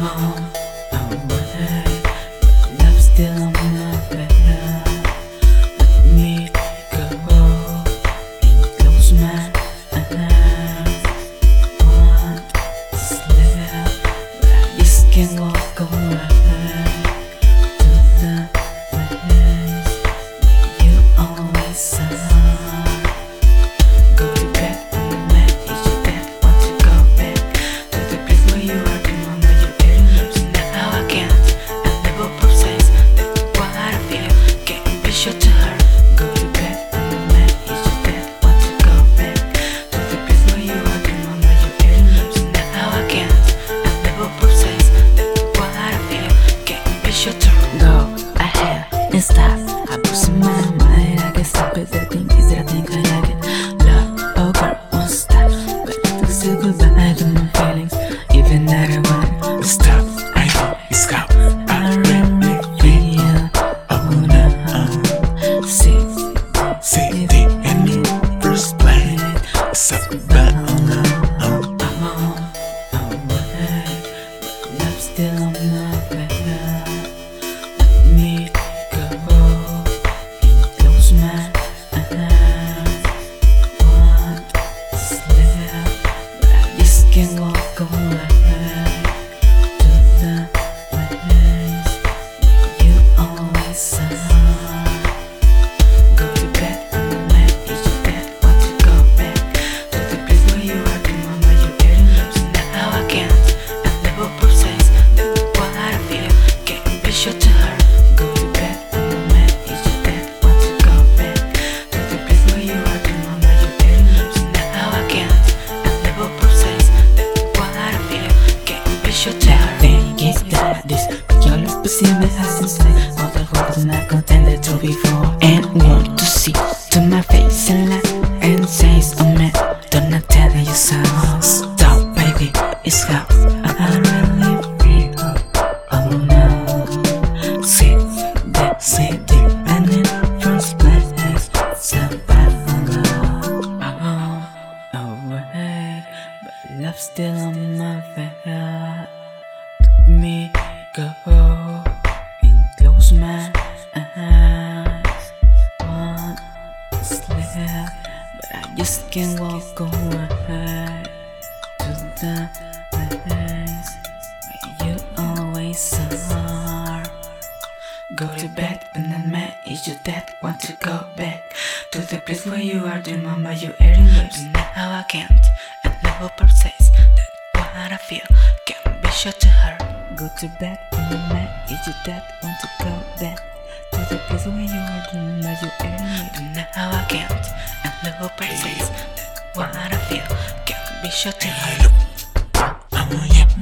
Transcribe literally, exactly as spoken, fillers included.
home, away. Love still on my bed. Let me go and close my eyes. Want to sleep, but I just can't walk away to the place where you always are. Go to bed when the man is your dad. Want to go back to the place where you are. Remember your early lips. Now I can't. I never process that what I feel. Can't be sure to her. Go to bed when the man is your dad. Want to go back to the place where you are. Remember your early lips. Now I can't. I never process that what I feel. Can't be sure to her. Go ahead and stop. I push in my mind. I can't stop it. The thing is that I think I like it. Love, oh girl, won't stop. But to say goodbye to my feelings, even that I want to stop. I know it's got I really feel, oh no. See, see the end in first place. It's a bad no. I'm on away, but love still on my bed. Let me go and close my eyes. Want to sleep, but I just can't walk away to the place where you always are. Go to bed when the man is your dad. Want to go back to the place where you are. Remember your early lips. Now I can't. I never process that what I feel. Can't be sure to her. Go to bed when the man is your dad. Want to go back to the place where you are. Remember your early lips. Now I can't. I never process that what I feel. Can't be sure to her. Think it's that this your lips possible has to say all the words not contended to before, and want to see to my face and laugh and say it's a man. Don't not tell you so. Stop, baby, it's how I really feel. Oh no, see that city and in first place it's a bad love. I'm away, but love still on my bed. Let me go and close my eyes. Want to sleep, but I just can't walk away to the place where you always are. Go to bed when the man is your dad. Want to go back to the place where you are. Remember your early lips. Now I can't. I never process that what I feel. Can't be sure to her. Go to bed when the man is your dad. Want to go back to the place where you are. Remember your early lips. Now I can't. I never process that what I feel. Can't be sure to her. I'm on your